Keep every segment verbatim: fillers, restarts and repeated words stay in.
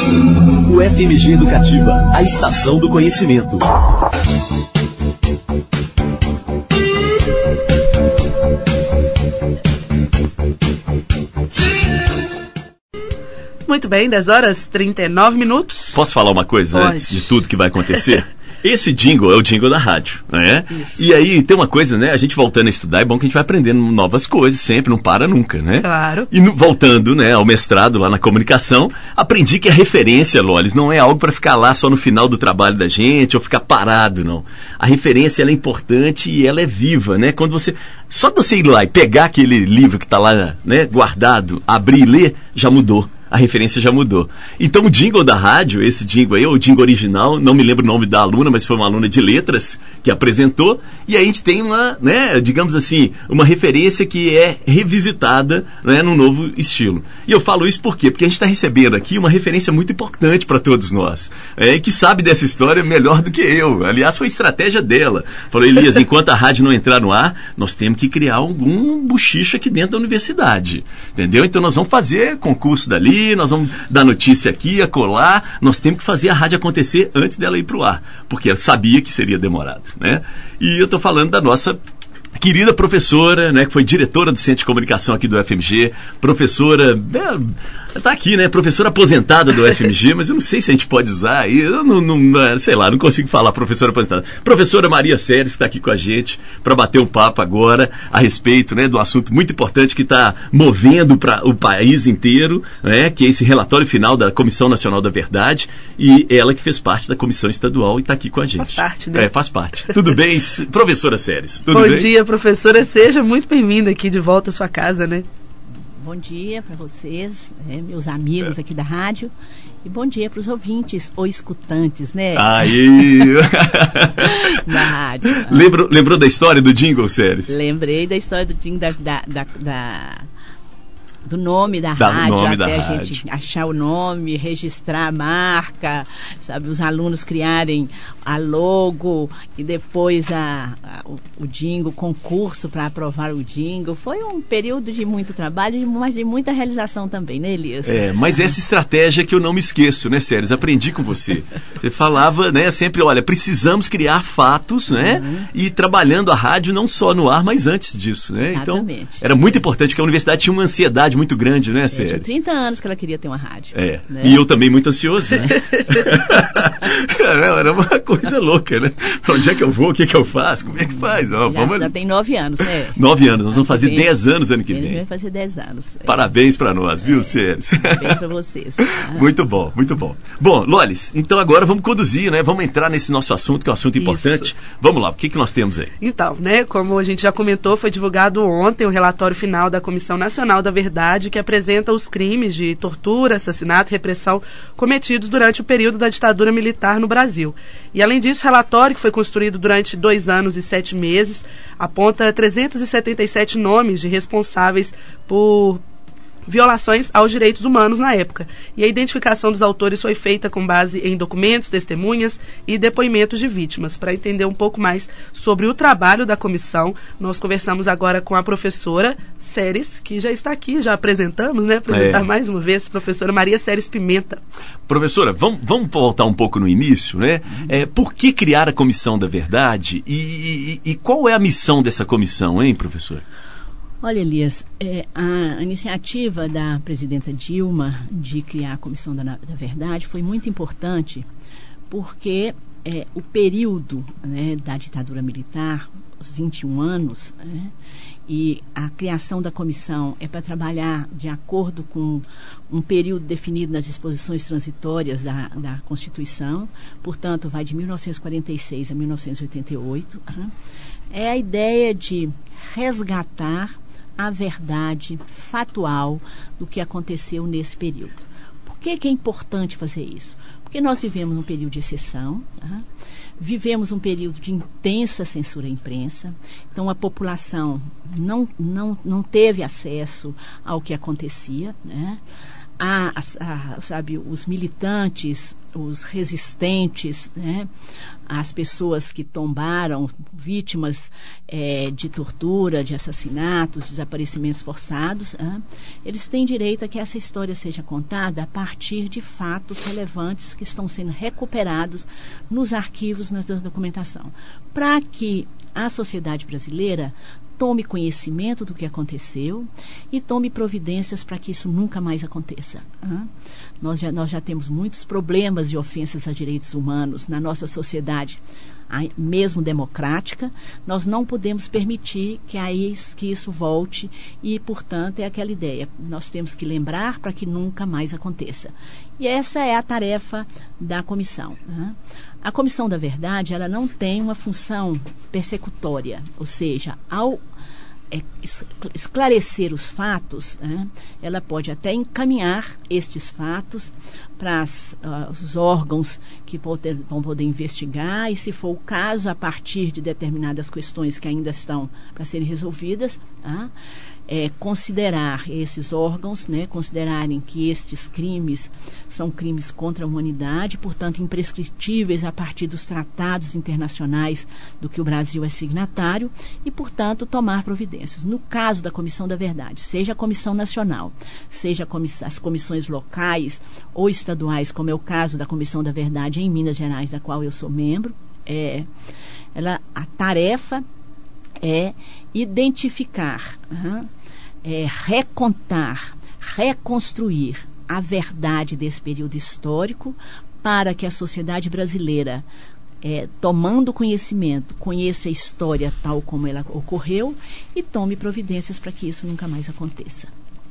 O F M G Educativa, a estação do conhecimento. Muito bem, dez horas e trinta e nove minutos. Posso falar uma coisa Pode. Antes de tudo que vai acontecer? Esse jingle é o jingle da rádio, né? Isso. E aí tem uma coisa, né? A gente voltando a estudar, é bom que a gente vai aprendendo novas coisas sempre, não para nunca, né? Claro. E no, voltando, né, ao mestrado lá na comunicação, aprendi que a referência, Lolis, não é algo para ficar lá só no final do trabalho da gente ou ficar parado, não. A referência, ela é importante e ela é viva, né? Quando você... Só você ir lá e pegar aquele livro que está lá, né, guardado, abrir e ler, já mudou. A referência já mudou. Então o jingle da rádio, esse jingle aí, o jingle original, não me lembro o nome da aluna, mas foi uma aluna de letras que apresentou, e aí a gente tem uma, né, digamos assim, uma referência que é revisitada, né, num novo estilo. E eu falo isso por quê? Porque a gente está recebendo aqui uma referência muito importante para todos nós, é, que sabe dessa história melhor do que eu. Aliás, foi estratégia dela. Falou, Elias, enquanto a rádio não entrar no ar, nós temos que criar algum buchicho aqui dentro da universidade, entendeu? Então nós vamos fazer concurso dali, nós vamos dar notícia aqui, acolá, nós temos que fazer a rádio acontecer antes dela ir para o ar, porque ela sabia que seria demorado, né? E eu estou falando da nossa querida professora, né, que foi diretora do Centro de Comunicação aqui do F M G, professora, é, tá aqui, né, professora aposentada do F M G, mas eu não sei se a gente pode usar aí, eu não, não, sei lá, não consigo falar professora aposentada. Professora Maria Séries está aqui com a gente para bater um papo agora a respeito, né, do assunto muito importante que está movendo para o país inteiro, né, que é esse relatório final da Comissão Nacional da Verdade, e ela que fez parte da Comissão Estadual e está aqui com a gente. Faz parte, né? É, faz parte. Tudo bem, professora Séries? Tudo Bom bem? dia, professora, seja muito bem-vinda aqui de volta à sua casa, né? Bom dia para vocês, né, meus amigos aqui da rádio, e bom dia para os ouvintes ou escutantes, né? Aí! Da rádio. Lembrou, lembrou da história do jingle, Séries? Lembrei da história do jingle da, da, da, da do nome da, da rádio, nome até da a rádio. gente achar o nome, registrar a marca, sabe, os alunos criarem a logo e depois a, a, o, o jingle, concurso para aprovar o jingle. Foi um período de muito trabalho, mas de muita realização também, né, Elias? É, mas essa estratégia que eu não me esqueço, né, Séries? Aprendi com você. Você falava, né, sempre, olha, precisamos criar fatos, né, uhum. e trabalhando a rádio não só no ar, mas antes disso, né? Exatamente. Então, era muito importante, porque a universidade tinha uma ansiedade muito grande, né, Séries? É, tinha trinta anos que ela queria ter uma rádio. É, né? E eu também muito ansioso, né? Era uma coisa louca, né? Onde é que eu vou? O que é que eu faço? Como é que faz? Ó, já, vamos... já tem nove anos, né? Nove anos, nós vamos fazer Tem... dez anos ano que Ele vem. vai fazer dez anos. Parabéns para nós, viu, é, Séries? Parabéns para vocês. Ah. Muito bom, muito bom. Bom, Lolis, então agora vamos conduzir, né? Vamos entrar nesse nosso assunto, que é um assunto importante. Isso. Vamos lá, o que, que nós temos aí? Então, né, como a gente já comentou, foi divulgado ontem o relatório final da Comissão Nacional da Verdade, que apresenta os crimes de tortura, assassinato e repressão cometidos durante o período da ditadura militar no Brasil. E, além disso, o relatório, que foi construído durante dois anos e sete meses, aponta trezentos e setenta e sete nomes de responsáveis por violações aos direitos humanos na época. E a identificação dos autores foi feita com base em documentos, testemunhas e depoimentos de vítimas. Para entender um pouco mais sobre o trabalho da comissão, nós conversamos agora com a professora Séries, que já está aqui, já apresentamos, né? Apresentar é. mais uma vez, professora Maria Séries Pimenta. Professora, vamos, vamos voltar um pouco no início, né? É, por que criar a Comissão da Verdade e, e, e qual é a missão dessa comissão, hein, professora? Olha, Elias, é, a iniciativa da presidenta Dilma de criar a Comissão da, da Verdade foi muito importante porque é, o período, né, da ditadura militar, os vinte e um anos, né, e a criação da comissão é para trabalhar de acordo com um período definido nas disposições transitórias da, da Constituição, portanto, vai de mil novecentos e quarenta e seis a mil novecentos e oitenta e oito. Né, é a ideia de resgatar a verdade fatual do que aconteceu nesse período. Por que, que é importante fazer isso? Porque nós vivemos um período de exceção, tá? Vivemos um período de intensa censura à imprensa, então a população não, não, não teve acesso ao que acontecia, né? a, a, sabe, os militantes, os resistentes, né, as pessoas que tombaram, vítimas é, de tortura, de assassinatos, desaparecimentos forçados, né, eles têm direito a que essa história seja contada a partir de fatos relevantes que estão sendo recuperados nos arquivos, na documentação, para que a sociedade brasileira tome conhecimento do que aconteceu e tome providências para que isso nunca mais aconteça. Hein? Nós, já, nós já temos muitos problemas de ofensas a direitos humanos na nossa sociedade, mesmo democrática. Nós não podemos permitir que, aí, que isso volte e, portanto, é aquela ideia. Nós temos que lembrar para que nunca mais aconteça. E essa é a tarefa da comissão. Hein? A Comissão da Verdade, ela não tem uma função persecutória, ou seja, ao é, esclarecer os fatos, né, ela pode até encaminhar estes fatos para uh, os órgãos que poder, vão poder investigar e, se for o caso, a partir de determinadas questões que ainda estão para serem resolvidas, tá? É, considerar esses órgãos, né, considerarem que estes crimes são crimes contra a humanidade, portanto imprescritíveis a partir dos tratados internacionais do que o Brasil é signatário e, portanto, tomar providências. No caso da Comissão da Verdade, seja a Comissão Nacional, seja as comissões locais ou estaduais, como é o caso da Comissão da Verdade em Minas Gerais, da qual eu sou membro, é, ela, a tarefa é identificar, uhum, é, recontar, reconstruir a verdade desse período histórico para que a sociedade brasileira, é, tomando conhecimento, conheça a história tal como ela ocorreu e tome providências para que isso nunca mais aconteça.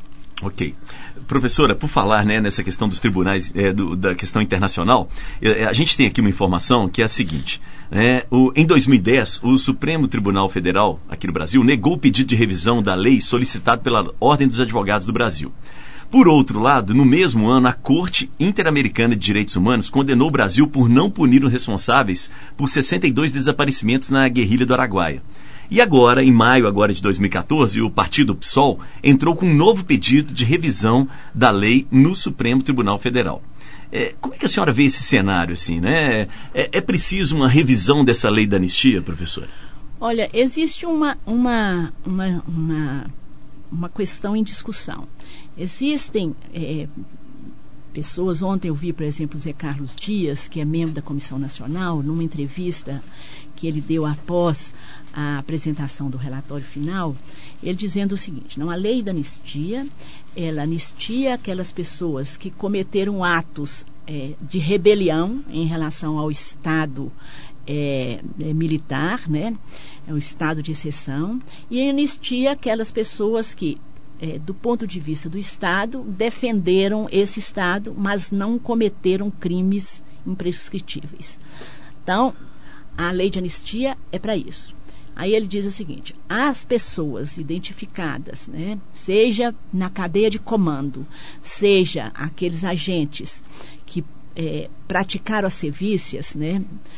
Ok. Professora, por falar, né, nessa questão dos tribunais, é, do, da questão internacional, é, a gente tem aqui uma informação que é a seguinte. É, o, em dois mil e dez, o Supremo Tribunal Federal, aqui no Brasil, negou o pedido de revisão da lei solicitado pela Ordem dos Advogados do Brasil. Por outro lado, no mesmo ano, a Corte Interamericana de Direitos Humanos condenou o Brasil por não punir os responsáveis por sessenta e dois desaparecimentos na guerrilha do Araguaia. E agora, em maio agora de dois mil e catorze, o partido P SOL entrou com um novo pedido de revisão da lei no Supremo Tribunal Federal. É, como é que a senhora vê esse cenário, assim, né? É, é preciso uma revisão dessa lei da anistia, professora? Olha, existe uma, uma, uma, uma, uma questão em discussão. Existem é, pessoas, ontem eu vi, por exemplo, o Zé Carlos Dias, que é membro da Comissão Nacional, numa entrevista que ele deu após a apresentação do relatório final, ele dizendo o seguinte: não, a lei da anistia, ela anistia aquelas pessoas que cometeram atos é, de rebelião em relação ao Estado é, é, militar, né, é o estado de exceção, e anistia aquelas pessoas que, é, do ponto de vista do Estado, defenderam esse Estado, mas não cometeram crimes imprescritíveis. Então, a lei de anistia é para isso. Aí ele diz o seguinte: as pessoas identificadas, né, seja na cadeia de comando, seja aqueles agentes que é, praticaram as sevícias, né,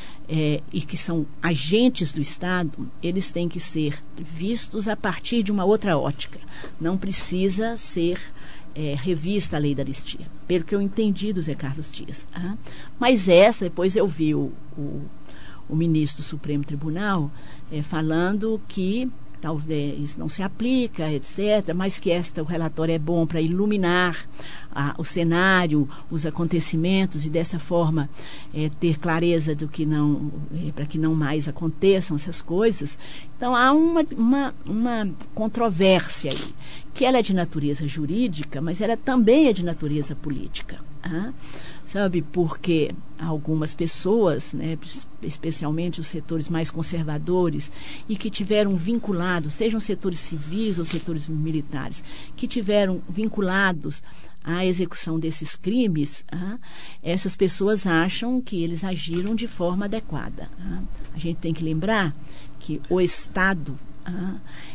é, e que são agentes do Estado, eles têm que ser vistos a partir de uma outra ótica. Não precisa ser é, revista a lei da anistia, pelo que eu entendi do Zé Carlos Dias. Ah? Mas essa, depois eu vi o... o o ministro do Supremo Tribunal é, falando que talvez isso não se aplica, etcétera, mas que esta, o relatório é bom para iluminar a, o cenário, os acontecimentos e dessa forma é, ter clareza do que não, é, para que não mais aconteçam essas coisas. Então há uma, uma, uma controvérsia aí, que ela é de natureza jurídica, mas ela também é de natureza política. Ah? Sabe, porque algumas pessoas, né, especialmente os setores mais conservadores, e que tiveram vinculados, sejam setores civis ou setores militares, que tiveram vinculados à execução desses crimes, ah, essas pessoas acham que eles agiram de forma adequada. Ah. A gente tem que lembrar que o Estado, ah,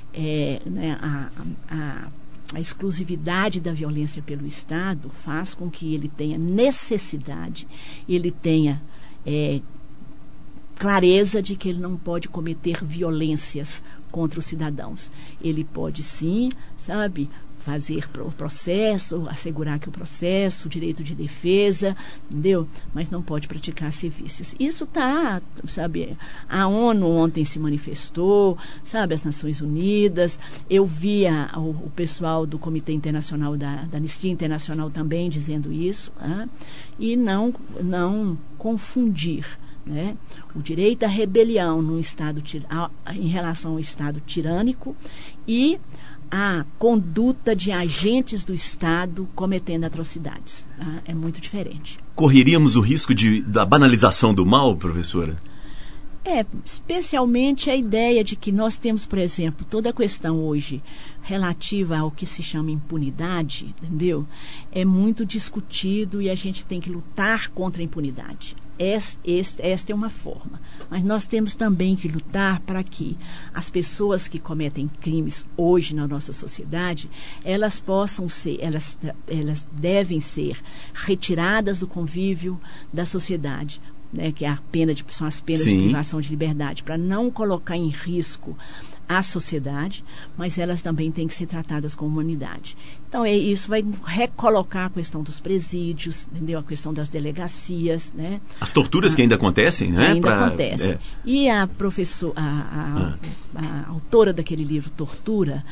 é, né, a, a, a exclusividade da violência pelo Estado faz com que ele tenha necessidade, ele tenha é, clareza de que ele não pode cometer violências contra os cidadãos. Ele pode sim, sabe, fazer o processo, assegurar que o processo, o direito de defesa, entendeu? Mas não pode praticar serviços. Isso está, sabe, a ONU ontem se manifestou, sabe, as Nações Unidas, eu via o, o pessoal do Comitê Internacional, da, da Anistia Internacional também dizendo isso, né? E não, não confundir, né, o direito à rebelião num estado, em relação ao Estado tirânico e a conduta de agentes do Estado cometendo atrocidades. Tá? É muito diferente. Correríamos o risco de, da banalização do mal, professora? É, especialmente a ideia de que nós temos, por exemplo, toda a questão hoje relativa ao que se chama impunidade, entendeu? É muito discutido e a gente tem que lutar contra a impunidade. Esta, esta é uma forma. Mas nós temos também que lutar para que as pessoas que cometem crimes hoje na nossa sociedade, elas possam ser, elas, elas devem ser retiradas do convívio da sociedade, né, que é a pena de, são as penas Sim. de privação de liberdade, para não colocar em risco a sociedade, mas elas também têm que ser tratadas com humanidade. Então, é, isso vai recolocar a questão dos presídios, entendeu? A questão das delegacias, né? As torturas ah, que ainda acontecem, né? Ainda pra, acontecem. É. E a professora, a, a, ah. a, a autora daquele livro Tortura,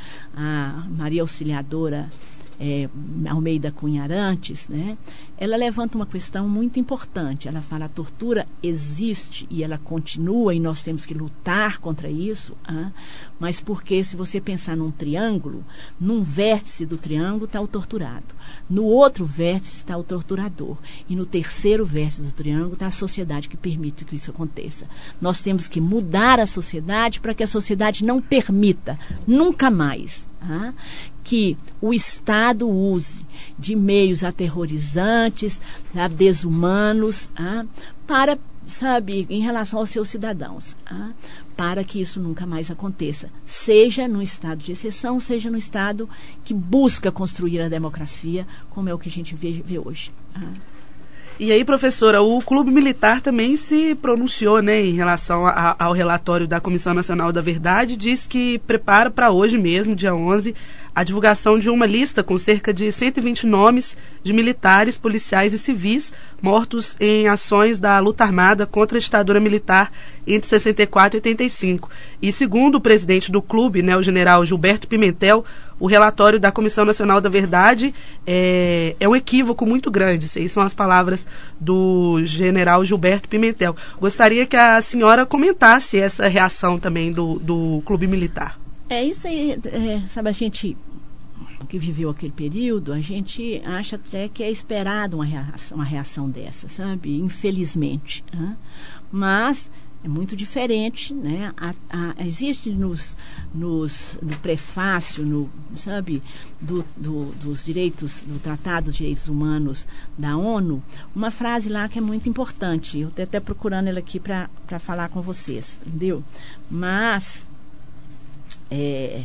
a Maria Auxiliadora É, Almeida Cunha Arantes, né, ela levanta uma questão muito importante. Ela fala: a tortura existe e ela continua e nós temos que lutar contra isso, ah, mas porque se você pensar num triângulo, num vértice do triângulo está o torturado, no outro vértice está o torturador e no terceiro vértice do triângulo está a sociedade que permite que isso aconteça. Nós temos que mudar a sociedade para que a sociedade não permita nunca mais ah, que o Estado use de meios aterrorizantes, sabe, desumanos, ah, para, sabe, em relação aos seus cidadãos, ah, para que isso nunca mais aconteça, seja no estado de exceção, seja no estado que busca construir a democracia, como é o que a gente vê, vê hoje. Ah. E aí, professora, o Clube Militar também se pronunciou, né, em relação a, ao relatório da Comissão Nacional da Verdade, diz que prepara para hoje mesmo, dia onze, a divulgação de uma lista com cerca de cento e vinte nomes de militares, policiais e civis mortos em ações da luta armada contra a ditadura militar entre sessenta e quatro e oitenta e cinco. E segundo o presidente do clube, né, o general Gilberto Pimentel, o relatório da Comissão Nacional da Verdade é, é um equívoco muito grande. Essas são as palavras do general Gilberto Pimentel. Gostaria que a senhora comentasse essa reação também do, do Clube Militar. É isso aí, é, sabe, a gente que viveu aquele período, a gente acha até que é esperado uma reação, uma reação dessa, sabe? Infelizmente. Né? Mas é muito diferente, né? A, a, existe nos, nos, no prefácio, no, sabe, do, do, dos direitos, do Tratado dos Direitos Humanos da ONU, uma frase lá que é muito importante. Eu estou até procurando ela aqui para falar com vocês, entendeu? Mas É,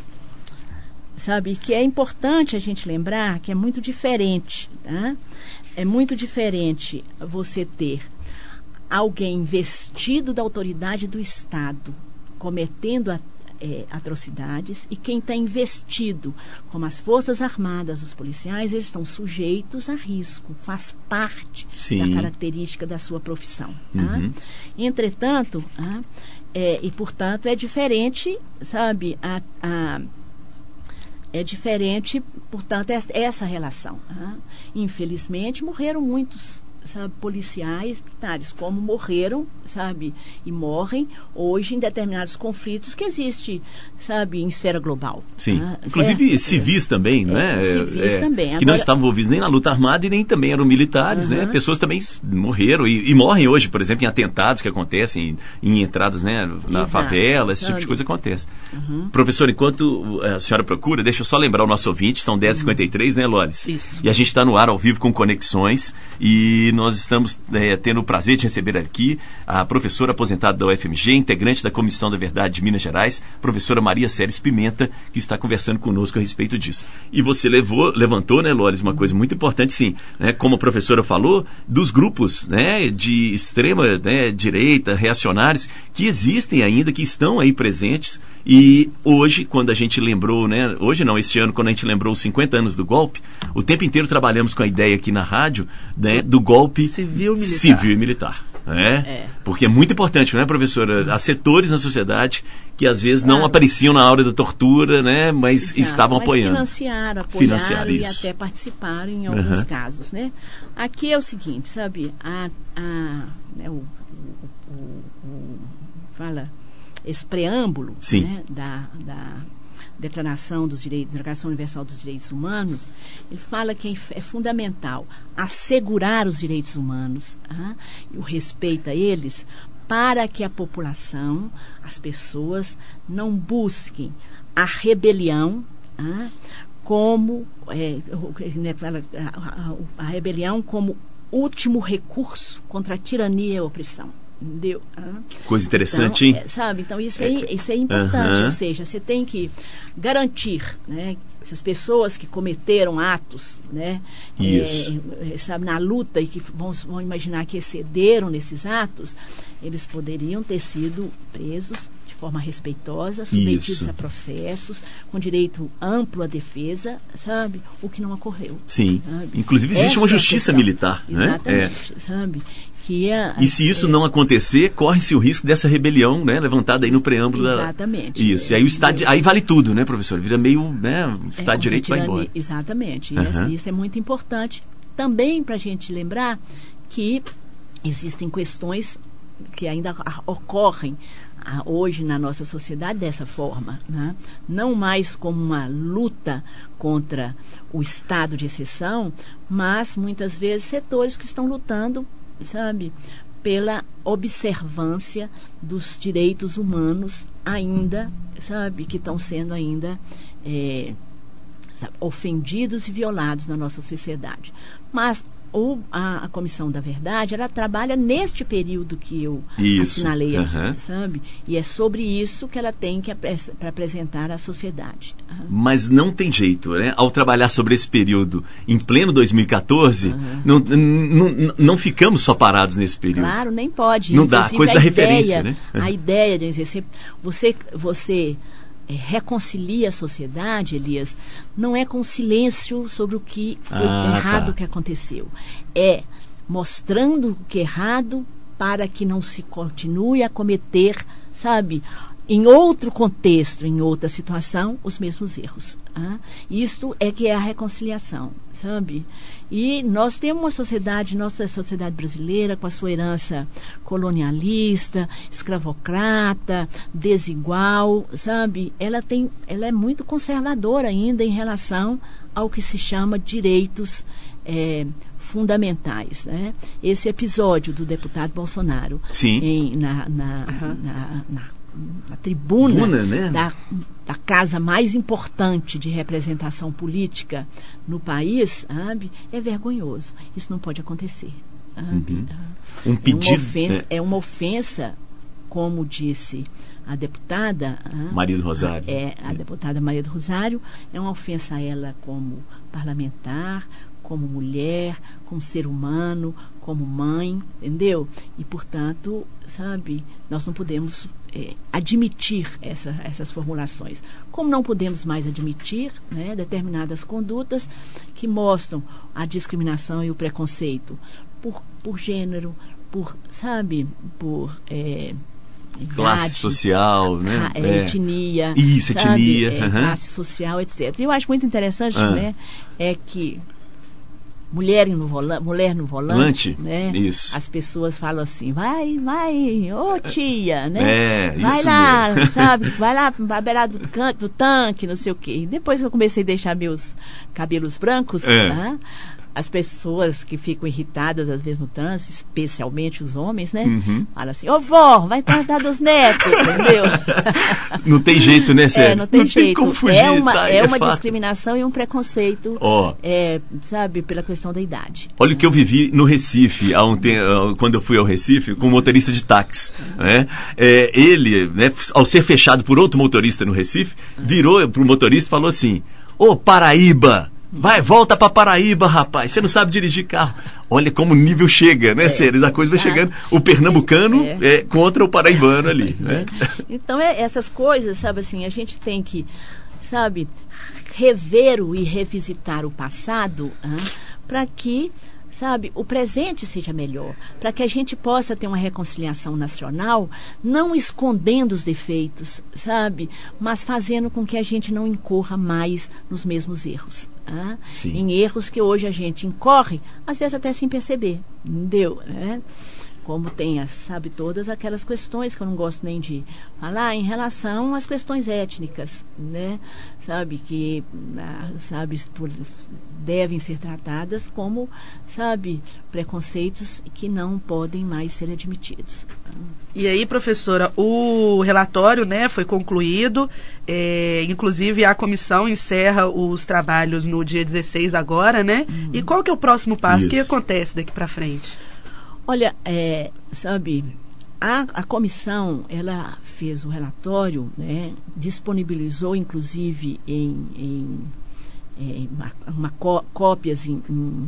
sabe, que é importante a gente lembrar que é muito diferente, tá? É muito diferente você ter alguém investido da autoridade do Estado cometendo a, é, atrocidades e quem está investido, como as Forças Armadas, os policiais, eles estão sujeitos a risco, faz parte Sim. da característica da sua profissão. Tá? Uhum. Entretanto, tá? É, e, portanto, é diferente, sabe, a, a, é diferente, portanto, essa, essa relação. Tá? Infelizmente, morreram muitos, sabe, policiais, militares, como morreram, sabe, e morrem hoje em determinados conflitos que existem, sabe, em esfera global. Sim, ah, inclusive é, civis também, não é? é civis é, também. Que Agora, não estavam envolvidos nem na luta armada e nem também eram militares, uh-huh. né? Pessoas também morreram e, e morrem hoje, por exemplo, em atentados que acontecem, em, em entradas, né, na Exato, favela, esse sabe? tipo de coisa acontece. Uh-huh. Professor, enquanto a senhora procura, deixa eu só lembrar o nosso ouvinte, são dez e cinquenta e três, uh-huh. né, Lolis? Isso. E a gente está no ar ao vivo com Conexões e nós estamos é, tendo o prazer de receber aqui a professora aposentada da U F M G, integrante da Comissão da Verdade de Minas Gerais, professora Maria Séries Pimenta, que está conversando conosco a respeito disso. E você levou, levantou, né, Lolis, uma coisa muito importante, sim, né, como a professora falou, dos grupos, né, de extrema, né, direita, reacionários, que existem ainda, que estão aí presentes. E hoje, quando a gente lembrou, né, hoje não, esse ano, quando a gente lembrou os cinquenta anos do golpe, o tempo inteiro trabalhamos com a ideia aqui na rádio, né, do golpe civil militar. Civil e militar, né? É. Porque é muito importante, né, professora? Há setores na sociedade que às vezes não claro. apareciam na hora da tortura, né, mas Exato, estavam mas apoiando. Financiaram, apoiaram financiaram, e isso. até participaram em alguns uhum. casos, né? Aqui é o seguinte, sabe, a, a, né, o, o, o, o fala... esse preâmbulo né, da, da Declaração dos Direitos, Declaração Universal dos Direitos Humanos, ele fala que é fundamental assegurar os direitos humanos ah, e o respeito a eles para que a população, as pessoas, não busquem a rebelião ah, como é, a, a, a rebelião como último recurso contra a tirania e a opressão. Entendeu? Coisa interessante, então, hein? É, sabe? Então, isso é, isso é importante. Uhum. Ou seja, você tem que garantir, né, essas pessoas que cometeram atos, né, é, sabe, na luta e que vão, vão imaginar que excederam nesses atos, eles poderiam ter sido presos de forma respeitosa, submetidos Isso. a processos, com direito amplo à defesa, sabe? O que não ocorreu. Sim. Sabe? Inclusive existe Essa uma justiça é militar, Exatamente, né? É. sabe? Que é, e se isso é, não acontecer, corre-se o risco dessa rebelião, né, levantada aí no preâmbulo exatamente, da... Isso, é, e aí o Estado, aí vale tudo, né, professor? Vira meio, né, o Estado é, de Direito vai embora. Exatamente, uhum. e assim, isso é muito importante também para a gente lembrar que existem questões que ainda ocorrem hoje na nossa sociedade dessa forma, né? Não mais como uma luta contra o estado de exceção, mas muitas vezes setores que estão lutando, sabe, pela observância dos direitos humanos ainda, sabe, que estão sendo ainda é, sabe, ofendidos e violados na nossa sociedade. Mas o, a, a Comissão da Verdade, ela trabalha neste período que eu isso. assinalei aqui, uhum. sabe? E é sobre isso que ela tem que para apresentar à sociedade. Uhum. Mas não tem jeito, né? Ao trabalhar sobre esse período em pleno dois mil e catorze, uhum. não, não, não ficamos só parados nesse período. Claro, nem pode. Não dá, coisa da ideia, referência, né? A ideia de dizer, você... você É, reconcilia a sociedade, Elias, não é com silêncio sobre o que foi ah, errado tá. que aconteceu. É mostrando o que é errado para que não se continue a cometer, sabe, em outro contexto, em outra situação, os mesmos erros. Ah? Isto é que é a reconciliação, sabe? E nós temos uma sociedade, nossa sociedade brasileira, com a sua herança colonialista, escravocrata, desigual, sabe? Ela tem, ela é muito conservadora ainda em relação ao que se chama direitos é, fundamentais, né? Esse episódio do deputado Bolsonaro Sim. Em, na, na, uhum. na, na a tribuna, tribuna né? da, da casa mais importante de representação política no país, sabe, é vergonhoso. Isso não pode acontecer. Uhum. Um pedido, é uma ofensa, né? é uma ofensa, como disse a deputada Maria do Rosário. É, a é. deputada Maria do Rosário, é uma ofensa a ela como parlamentar, como mulher, como ser humano, como mãe, entendeu? E, portanto, sabe, nós não podemos é, admitir essa, essas formulações. Como não podemos mais admitir, né, determinadas condutas que mostram a discriminação e o preconceito por, por gênero, por, sabe, por... É, classe idade, social, né? A, é, etnia. Isso, sabe? etnia. É, uhum. Classe social, etcétera. E eu acho muito interessante, ah. né? É que mulher no volante, mulher no volante, né? Isso. As pessoas falam assim, vai, vai, ô tia, né? É, vai isso lá, mesmo. sabe? Vai lá para a beirada do, can- do tanque, não sei o quê. E depois que eu comecei a deixar meus cabelos brancos, é. né? as pessoas que ficam irritadas, às vezes, no trânsito, especialmente os homens, né? Uhum. Falam assim, ô vó, vai tratar dos netos, entendeu? Não tem jeito, né, Sérgio? É, não tem não jeito. Tem como fugir, é uma, tá? é é uma fato. discriminação e um preconceito, oh. é, sabe, pela questão da idade. Olha o que eu vivi no Recife, há um tempo, quando eu fui ao Recife, com um motorista de táxi. Né? É, ele, né, ao ser fechado por outro motorista no Recife, virou para o motorista e falou assim, ô Paraíba, vai, volta para Paraíba, rapaz, você não sabe dirigir carro. Olha como o nível chega, né, é, Séries? A coisa vai chegando. O pernambucano é. É, contra o paraibano ali. Né? É. Então, é, essas coisas, sabe assim, a gente tem que, sabe, rever e revisitar o passado para que, sabe, o presente seja melhor, para que a gente possa ter uma reconciliação nacional, não escondendo os defeitos, sabe, mas fazendo com que a gente não incorra mais nos mesmos erros. Ah? Em erros que hoje a gente incorre, às vezes até sem perceber, entendeu? É? Como tem, as, sabe, todas aquelas questões que eu não gosto nem de falar em relação às questões étnicas, né? Sabe, que, sabe, por, devem ser tratadas como, sabe, preconceitos que não podem mais ser admitidos. E aí, professora, o relatório, né, foi concluído, é, inclusive a comissão encerra os trabalhos no dia dezesseis agora, né? Uhum. E qual que é o próximo passo? O que acontece daqui para frente? Olha, é, sabe, a, a comissão, ela fez o relatório, né, disponibilizou, inclusive, em, em, em uma, uma có, cópias em, em,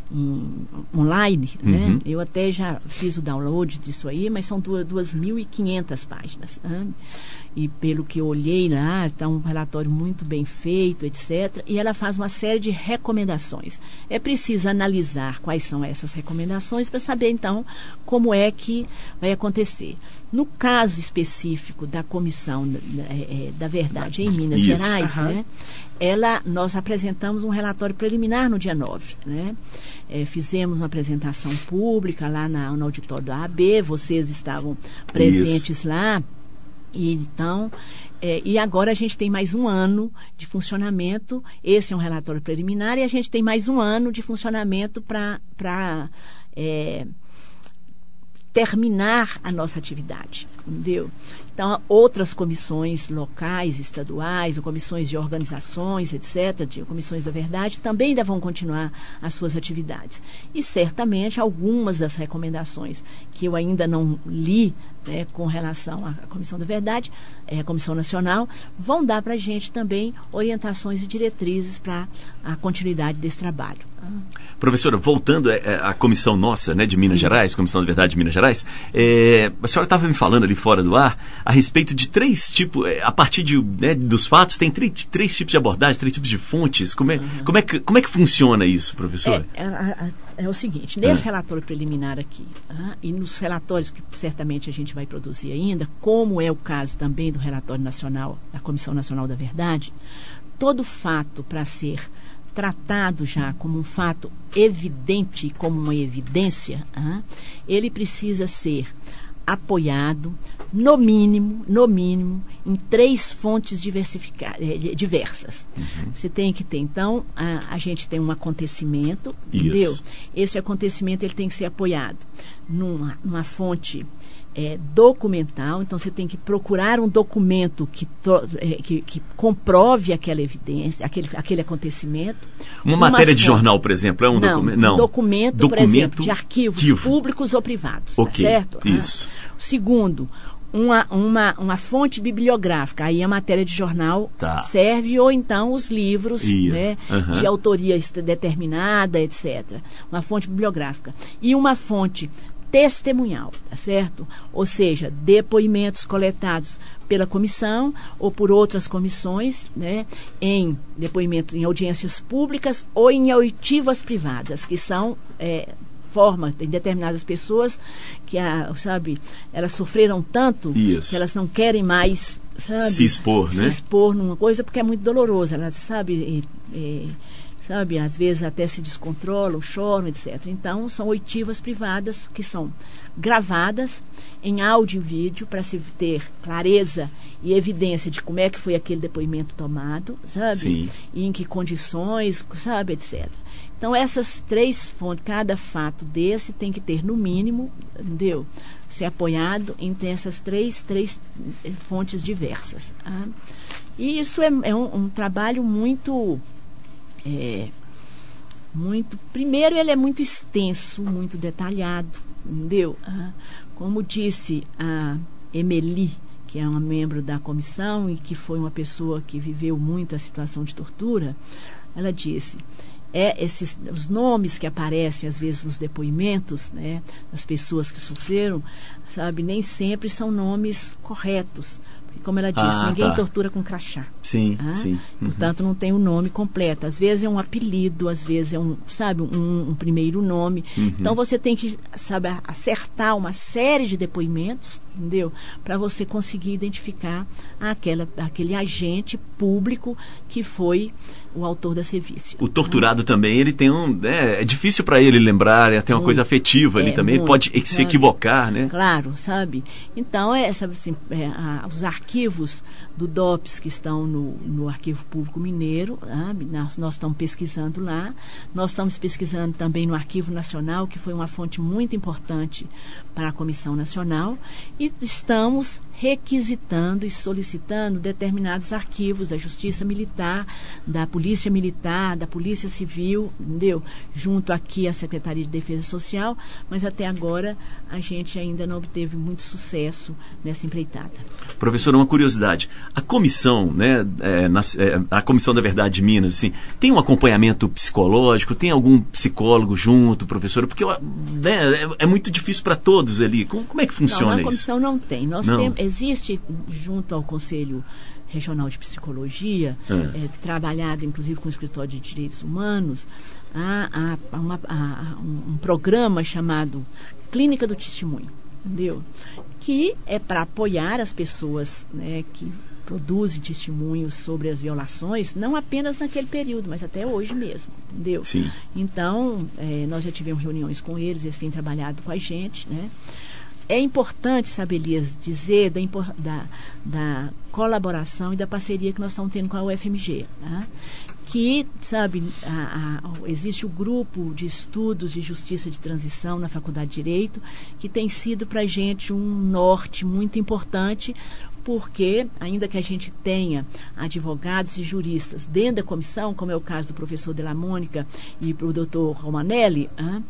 em online, uhum. né? Eu até já fiz o download disso aí, mas são duas mil e quinhentas páginas, né? E pelo que eu olhei lá, está um relatório muito bem feito, etcétera. E ela faz uma série de recomendações. É preciso analisar quais são essas recomendações para saber, então, como é que vai acontecer. No caso específico da Comissão é, da Verdade em Minas Isso. Gerais, uhum. né, ela, nós apresentamos um relatório preliminar no dia nove, né? É, fizemos uma apresentação pública lá na, no auditório da A B, vocês estavam presentes Isso. lá. E, então, é, e agora a gente tem mais um ano de funcionamento, esse é um relatório preliminar, e a gente tem mais um ano de funcionamento para é, terminar a nossa atividade, entendeu? Então, outras comissões locais, estaduais, ou comissões de organizações, etcétera, de comissões da verdade, também ainda vão continuar as suas atividades. E, certamente, algumas das recomendações que eu ainda não li, né, com relação à Comissão da Verdade, é, a Comissão Nacional, vão dar para a gente também orientações e diretrizes para a continuidade desse trabalho. Professora, voltando à comissão nossa, né, de Minas Isso. Gerais, Comissão da Verdade de Minas Gerais, é, a senhora estava me falando ali fora do ar a respeito de três tipos, a partir de, né, dos fatos, tem três, três tipos de abordagem, três tipos de fontes. Como é, uhum. como é, que, como é que funciona isso, professora? É, é, é o seguinte, nesse ah. relatório preliminar aqui, ah, e nos relatórios que certamente a gente vai produzir ainda, como é o caso também do relatório nacional, da Comissão Nacional da Verdade, todo fato para ser tratado já como um fato evidente, como uma evidência, ah, ele precisa ser apoiado, no mínimo, no mínimo, em três fontes diversas. Uhum. Você tem que ter, então, a, a gente tem um acontecimento, Isso. entendeu? Esse acontecimento ele tem que ser apoiado numa, numa fonte É, documental, então você tem que procurar um documento que, to, é, que, que comprove aquela evidência, aquele, aquele acontecimento. Uma, uma matéria fonte, de jornal, por exemplo, é um não, documento? Não, um documento, documento, por exemplo, de arquivos ativo. públicos ou privados, Ok, tá certo? Isso. Ah, segundo, uma, uma, uma fonte bibliográfica, aí a matéria de jornal tá. serve, ou então os livros né, uhum. de autoria determinada, etcétera. Uma fonte bibliográfica. E uma fonte testemunhal, tá certo? Ou seja, depoimentos coletados pela comissão ou por outras comissões, né, em depoimento em audiências públicas ou em oitivas privadas, que são é, forma, tem determinadas pessoas que, a, sabe, elas sofreram tanto Isso. que elas não querem mais, sabe, se expor, se né? expor numa coisa porque é muito doloroso, elas, sabe, é, é, sabe? Às vezes até se descontrolam, choram, etcétera. Então, são oitivas privadas que são gravadas em áudio e vídeo para se ter clareza e evidência de como é que foi aquele depoimento tomado, sabe? Sim. E em que condições, sabe, etcétera. Então, essas três fontes, cada fato desse tem que ter, no mínimo, entendeu? Ser apoiado em ter essas três, três fontes diversas. Tá? E isso é, é um, um trabalho muito... É, muito... Primeiro, ele é muito extenso, muito detalhado, entendeu? Ah, como disse a Emeli, que é uma membro da comissão e que foi uma pessoa que viveu muito a situação de tortura, ela disse... É esses, os nomes que aparecem às vezes nos depoimentos, né, das pessoas que sofreram, sabe, nem sempre são nomes corretos. Porque, como ela disse, ah, ninguém tá. tortura com crachá. Sim, tá? sim. Uhum. Portanto, não tem o nome completo. Às vezes é um apelido, às vezes é um, sabe, um, um primeiro nome. Uhum. Então, você tem que, sabe, acertar uma série de depoimentos, entendeu? Para você conseguir identificar aquela, aquele agente público que foi o autor da sevícia. O torturado tá? também, ele tem um... É, é difícil para ele lembrar, tem uma muito, coisa afetiva ali é, também, muito, pode sabe? se equivocar, né? Claro, sabe? Então, é, sabe assim, é, a, os arquivos do DOPS que estão no, no Arquivo Público Mineiro, sabe? Nós, nós estamos pesquisando lá, nós estamos pesquisando também no Arquivo Nacional, que foi uma fonte muito importante para a Comissão Nacional, e estamos requisitando e solicitando determinados arquivos da Justiça Militar, da Polícia Militar, da Polícia Civil, entendeu? Junto aqui à Secretaria de Defesa Social, mas até agora a gente ainda não obteve muito sucesso nessa empreitada. Professora, uma curiosidade, a comissão, né, é, na, é, a Comissão da Verdade de Minas, assim, tem um acompanhamento psicológico, tem algum psicólogo junto, professora? Porque né, é, é muito difícil para todos ali. Como, como é que funciona não, isso? A comissão não tem. Nós não. Tem, existe junto ao Conselho Regional de Psicologia, é. É, trabalhado inclusive com o Escritório de Direitos Humanos, há, há, uma, há um, um programa chamado Clínica do Testemunho, entendeu? Que é para apoiar as pessoas, né, que produzem testemunhos sobre as violações, não apenas naquele período, mas até hoje mesmo, entendeu? Sim. Então, é, nós já tivemos reuniões com eles, eles têm trabalhado com a gente, né? É importante, sabe, Elias, dizer da, da, da colaboração e da parceria que nós estamos tendo com a U F M G, tá? Que, sabe, a, a, existe o grupo de estudos de justiça de transição na Faculdade de Direito, que tem sido para a gente um norte muito importante, porque, ainda que a gente tenha advogados e juristas dentro da comissão, como é o caso do professor Della Mônica e do doutor Romanelli,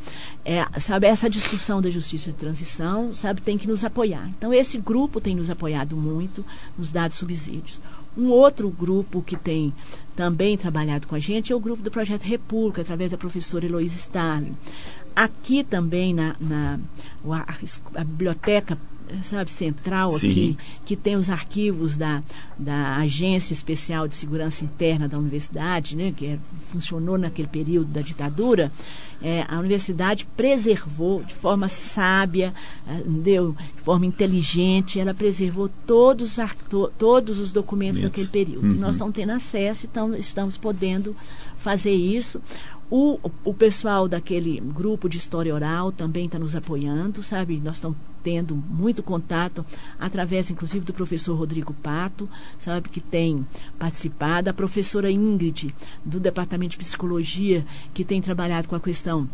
é, sabe, essa discussão da justiça de transição, sabe, tem que nos apoiar. Então, esse grupo tem nos apoiado muito, nos dado subsídios. Um outro grupo que tem também trabalhado com a gente é o grupo do Projeto República, através da professora Heloísa Starling. Aqui também, na, na a, a biblioteca, sabe, central aqui, que tem os arquivos da, da Agência Especial de Segurança Interna da Universidade, né, que é, funcionou naquele período da ditadura, é, a universidade preservou de forma sábia, deu, de forma inteligente, ela preservou todos, to, todos os documentos Isso. daquele período. Uhum. E nós estamos tendo acesso, então estamos podendo fazer isso. O, o pessoal daquele grupo de história oral também está nos apoiando, sabe? Nós estamos tendo muito contato através, inclusive, do professor Rodrigo Pato, sabe? Que tem participado. A professora Ingrid, do Departamento de Psicologia, que tem trabalhado com a questão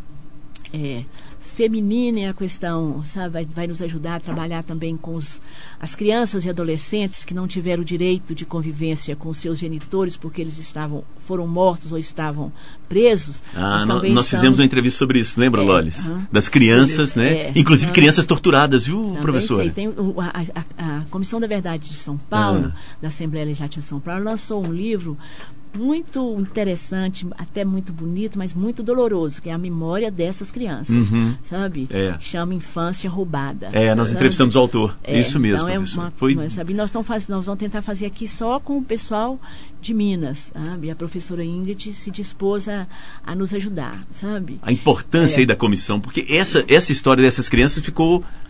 é, feminina e a questão, sabe? Vai, vai nos ajudar a trabalhar também com os, as crianças e adolescentes que não tiveram o direito de convivência com seus genitores porque eles estavam, foram mortos ou estavam presos. Ah, nós, nós estamos... fizemos uma entrevista sobre isso, lembra, é, Lolis? Uh-huh. Das crianças, né? É, Inclusive uh-huh. crianças torturadas, viu, também professora? Sei. Tem o, a, a, a Comissão da Verdade de São Paulo, uh-huh. da Assembleia Legislativa de São Paulo, lançou um livro muito interessante, até muito bonito, mas muito doloroso, que é a memória dessas crianças, uhum. sabe? É. Chama Infância Roubada. É, nós sabe? entrevistamos o autor. É, isso mesmo, então professor. É uma, Foi... uma, sabe? Nós, faz, nós vamos tentar fazer aqui só com o pessoal de Minas, sabe? A professora Ingrid se dispôs a, a nos ajudar, sabe? A importância é. aí da comissão, porque essa, essa história dessas crianças ficou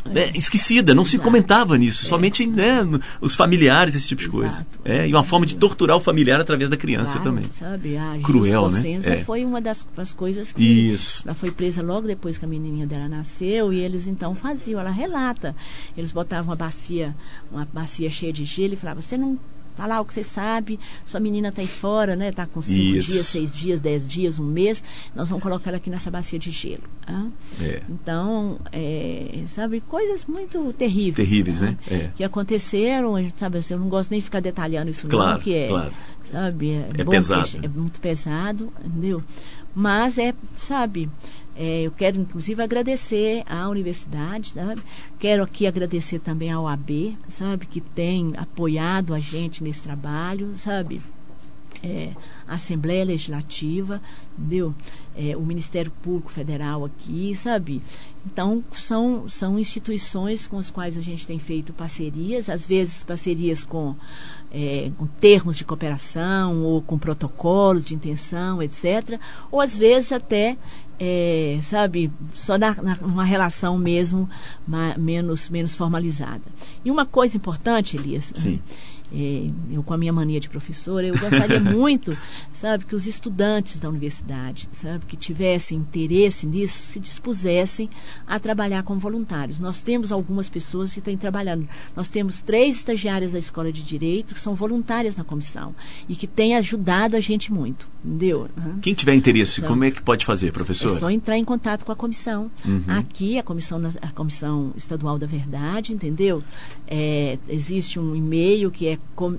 né, esquecida, não Exato. se comentava nisso, É. somente, né, os familiares, esse tipo de Exato. coisa. É, e uma forma de torturar o familiar através da criança Claro, também. sabe? A Cruel, Gilson né? Cossenza É. foi uma das, das coisas que Isso. ela foi presa logo depois que a menininha dela nasceu, e eles então faziam, ela relata, eles botavam uma bacia, uma bacia cheia de gelo e falavam, você não falar o que você sabe, sua menina está aí fora, né? Está com cinco Isso. dias, seis dias, dez dias, um mês, nós vamos colocar ela aqui nessa bacia de gelo. Tá? É. Então, é, sabe, coisas muito terríveis. Terríveis, tá? né? É. Que aconteceram, a gente sabe, assim, eu não gosto nem de ficar detalhando isso Claro, não, que é, claro. sabe, é, É bom pesado. que- é muito pesado, entendeu? Mas é, sabe, é, eu quero inclusive agradecer à universidade, sabe? Quero aqui agradecer também à O A B, sabe, que tem apoiado a gente nesse trabalho, sabe? É, a Assembleia Legislativa, entendeu? É, o Ministério Público Federal aqui, sabe? Então, são, são instituições com as quais a gente tem feito parcerias, às vezes parcerias com, é, com termos de cooperação ou com protocolos de intenção, etcétera. Ou às vezes até, é, sabe, só na, na, uma relação mesmo ma, menos, menos formalizada. E uma coisa importante, Elias, Sim. É, eu com a minha mania de professora, eu gostaria muito, sabe, que os estudantes da universidade, sabe, que tivessem interesse nisso, se dispusessem a trabalhar como voluntários. Nós temos algumas pessoas que têm trabalhado. Nós temos três estagiárias da Escola de Direito que são voluntárias na comissão e que têm ajudado a gente muito, entendeu? Uhum. Quem tiver interesse, Então, como é que pode fazer, É professor? só entrar em contato com a comissão. Uhum. Aqui, a comissão, na- a comissão Estadual da Verdade, entendeu? É, existe um e-mail que é com,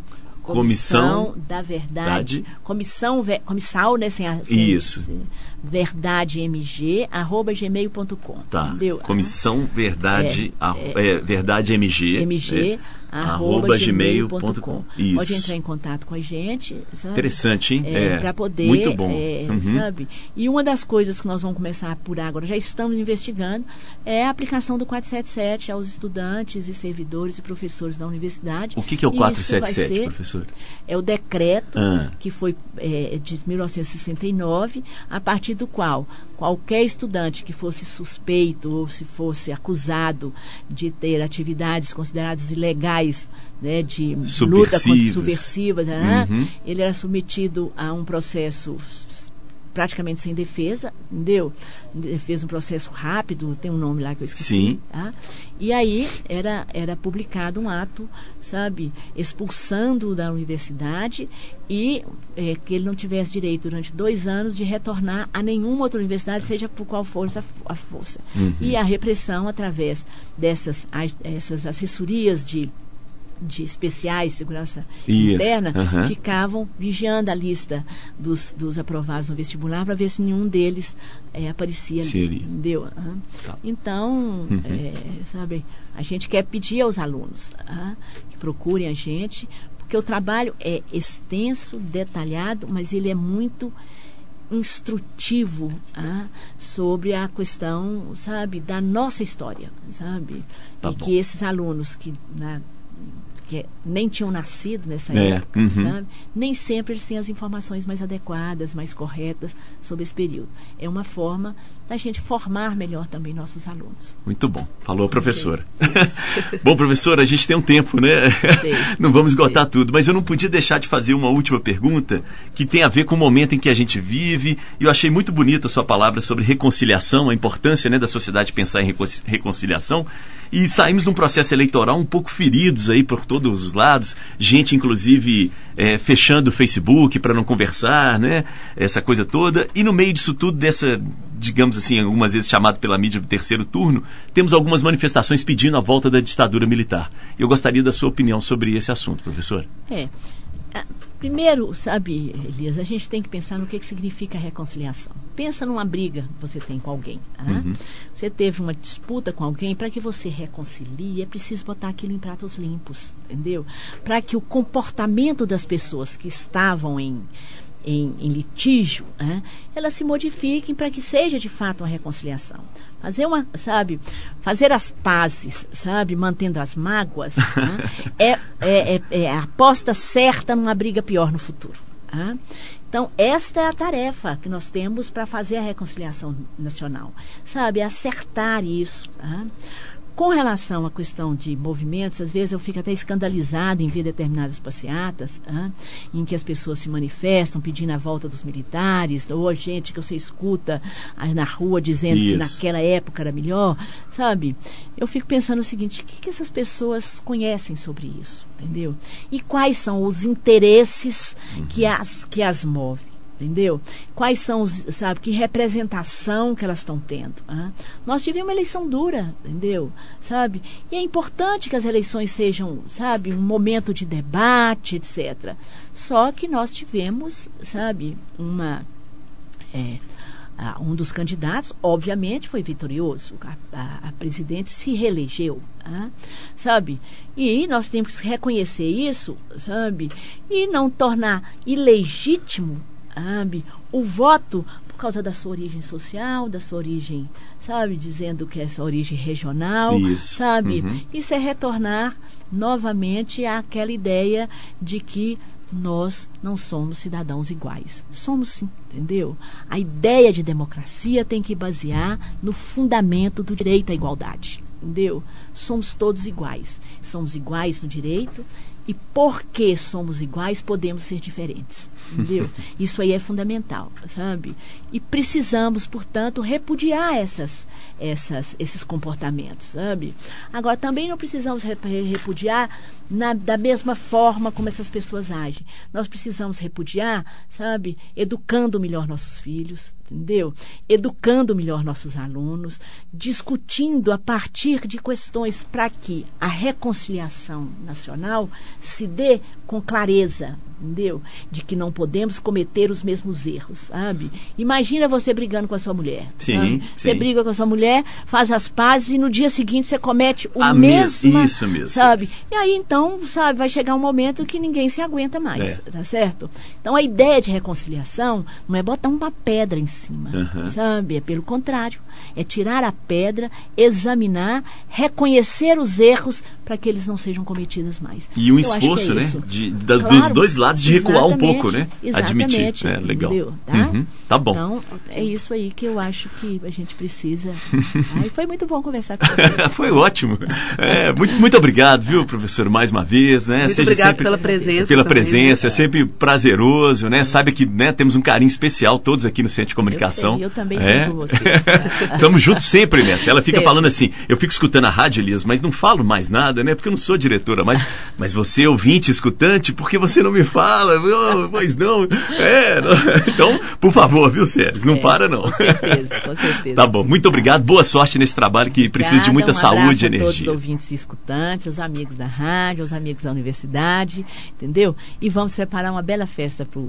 Comissão da Verdade. Verdade. Comissão, ve- comissal, né? Sem a, sem, Isso. sem- verdademg, arroba gmail ponto com. Tá. Entendeu? Comissão Verdade, É, arro- é, Verdade M G. mg, é, arroba gmail gmail.com. ponto com. Isso. Pode entrar em contato com a gente, sabe? Interessante, hein? É, É, para poder, muito bom. é, Uhum. sabe? E uma das coisas que nós vamos começar a apurar agora, já estamos investigando, é a aplicação do quatrocentos e setenta e sete aos estudantes e servidores e professores da universidade. O que, que é o E quatrocentos e isso setenta e sete, vai ser- professor? É o decreto Ah. que foi é, de mil novecentos e sessenta e nove, a partir do qual qualquer estudante que fosse suspeito ou se fosse acusado de ter atividades consideradas ilegais, né, de luta contra Subversivas. subversivas, né, Uhum. ele era submetido a um processo praticamente sem defesa, entendeu? Ele fez um processo rápido, tem um nome lá que eu esqueci. Sim. Tá? E aí era, era publicado um ato, sabe, expulsando da universidade e é, que ele não tivesse direito durante dois anos de retornar a nenhuma outra universidade, seja por qual fosse a, a força. Uhum. E a repressão através dessas as- essas assessorias de de especiais de segurança Isso, interna, aham. ficavam vigiando a lista dos, dos aprovados no vestibular para ver se nenhum deles eh, aparecia ali, Seria. entendeu? Aham. Tá. Então, Uhum. eh, sabe, a gente quer pedir aos alunos ah, que procurem a gente, porque o trabalho é extenso, detalhado, mas ele é muito instrutivo ah, sobre a questão, sabe, da nossa história, sabe? Tá e bom. que esses alunos que, na, que nem tinham nascido nessa É, época, uhum. sabe? Nem sempre eles têm as informações mais adequadas, mais corretas sobre esse período. É uma forma da gente formar melhor também nossos alunos. Muito bom. Falou, professora. Isso. Bom, professora, a gente tem um tempo, né? Sei. Não vamos esgotar Sei. tudo, mas eu não podia deixar de fazer uma última pergunta que tem a ver com o momento em que a gente vive. E eu achei muito bonita a sua palavra sobre reconciliação, a importância, né, da sociedade pensar em recon- reconciliação. E saímos de um processo eleitoral um pouco feridos aí por todos os lados, gente inclusive é, fechando o Facebook para não conversar, né? Essa coisa toda. E no meio disso tudo, dessa, digamos assim, algumas vezes chamado pela mídia do terceiro turno, temos algumas manifestações pedindo a volta da ditadura militar. Eu gostaria da sua opinião sobre esse assunto, professor. É. Ah, Primeiro, sabe, Elias, a gente tem que pensar no que, que significa reconciliação. Pensa numa briga que você tem com alguém. Né? Uhum. Você teve uma disputa com alguém, para que você reconcilie, é preciso botar aquilo em pratos limpos, entendeu? Para que o comportamento das pessoas que estavam em, em, em litígio, né, elas se modifiquem para que seja de fato uma reconciliação. Fazer uma, sabe, fazer as pazes, sabe, mantendo as mágoas, né, é, é, é, é a aposta certa numa briga pior no futuro. Tá? Então, esta é a tarefa que nós temos para fazer a reconciliação nacional, sabe, acertar isso. Tá? Com relação à questão de movimentos, às vezes eu fico até escandalizada em ver determinadas passeatas, ah, em que as pessoas se manifestam pedindo a volta dos militares, ou a gente que você escuta ah, na rua dizendo Isso. que naquela época era melhor, sabe? Eu fico pensando o seguinte, o que, que essas pessoas conhecem sobre isso, entendeu? E quais são os interesses uhum. que, as, que as movem? Entendeu? Quais são os, sabe, que representação que elas estão tendo. Ah? Nós tivemos uma eleição dura, entendeu? Sabe? E é importante que as eleições sejam, sabe, um momento de debate, etcétera. Só que nós tivemos, sabe, uma... É, ah, um dos candidatos, obviamente, foi vitorioso. A, a, a presidente se reelegeu, ah? Sabe? E nós temos que reconhecer isso, sabe? E não tornar ilegítimo, sabe, o voto por causa da sua origem social, da sua origem, sabe, dizendo que é essa origem regional, Isso. sabe? Uhum. Isso é retornar novamente àquela ideia de que nós não somos cidadãos iguais. Somos sim, entendeu? A ideia de democracia tem que basear no fundamento do direito à igualdade, entendeu? Somos todos iguais. Somos iguais no direito. E porque somos iguais, podemos ser diferentes, entendeu? Isso aí é fundamental, sabe? E precisamos, portanto, repudiar essas, essas, esses comportamentos, sabe? Agora, também não precisamos repudiar na, da mesma forma como essas pessoas agem. Nós precisamos repudiar, sabe? Educando melhor nossos filhos, entendeu? Educando melhor nossos alunos, discutindo a partir de questões para que a reconciliação nacional se dê com clareza, entendeu? De que não podemos cometer os mesmos erros, sabe? Imagina você brigando com a sua mulher. Sim, sabe? Você sim. briga com a sua mulher, faz as pazes e no dia seguinte você comete o a mesmo. Mes- isso mesmo. Sabe? E aí então, sabe, vai chegar um momento que ninguém se aguenta mais, é. Tá certo? Então a ideia de reconciliação não é botar uma pedra em cima, uhum. sabe? É pelo contrário. É tirar a pedra, examinar, reconhecer os erros para que eles não sejam cometidos mais. E um Eu esforço, é né? De, das, claro, dos dois lados de recuar um pouco, né? Exatamente. Admitir. É, legal. Tá? Uhum, tá bom. Então, é isso aí que eu acho que a gente precisa. Ai, foi muito bom conversar com você. Foi ótimo. É, muito, muito obrigado, viu, professor, mais uma vez. Né? Muito Seja obrigado sempre, pela presença. Pela também, presença, né? é sempre prazeroso, né? Sabe que, né, temos um carinho especial todos aqui no Centro de Comunicação. Eu, sei, eu também é. tenho com vocês. Estamos juntos sempre, Nessa. Ela fica Sempre. falando assim, eu fico escutando a rádio, Elias, mas não falo mais nada, né? Porque eu não sou diretora, mas, mas você, ouvinte, escutante, por que você não me fala? Oh, mas não. É, não. Então, por favor, viu, Séries? Não é, para, não. Com certeza, com certeza. Tá bom, muito obrigado. Boa sorte nesse trabalho que precisa Obrigada, de muita um saúde e energia. A todos os ouvintes e escutantes, os amigos da rádio, os amigos da universidade, entendeu? E vamos preparar uma bela festa pro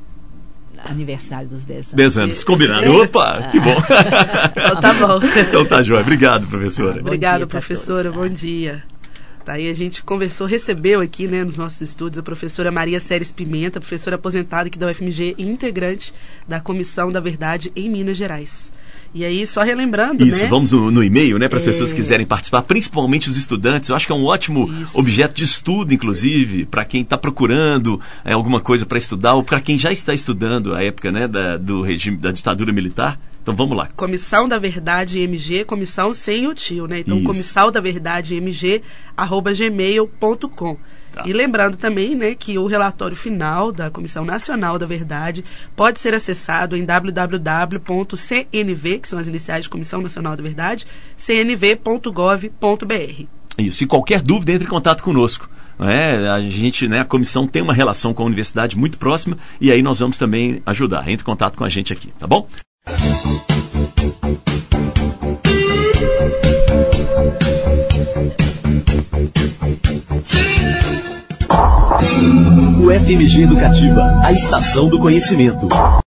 aniversário dos dez anos. dez anos, combinado. Opa, que bom. Então tá bom. Então tá, joia. Obrigado, professora. Obrigado, professora. Bom dia. Tá, aí a gente conversou, recebeu aqui, né, nos nossos estúdios a professora Maria Séries Pimenta, professora aposentada aqui da U F M G e integrante da Comissão da Verdade em Minas Gerais. E aí, só relembrando, Isso, né? vamos no, no e-mail, né, para as é... pessoas que quiserem participar, principalmente os estudantes. Eu acho que é um ótimo Isso. objeto de estudo, inclusive, para quem está procurando é, alguma coisa para estudar, ou para quem já está estudando a época, né, da, do regime da ditadura militar. Então vamos lá. Comissão da Verdade M G, comissão sem o tio, né? Então, Isso. comissão da verdade M G, arroba gmail ponto com. Tá. E lembrando também, né, que o relatório final da Comissão Nacional da Verdade pode ser acessado em w w w ponto c n v, que são as iniciais de Comissão Nacional da Verdade, c n v ponto gov ponto b r. Isso, e qualquer dúvida, entre em contato conosco. É, a gente, né, a comissão tem uma relação com a universidade muito próxima e aí nós vamos também ajudar. Entre em contato com a gente aqui, tá bom? U F M G Educativa, a estação do conhecimento.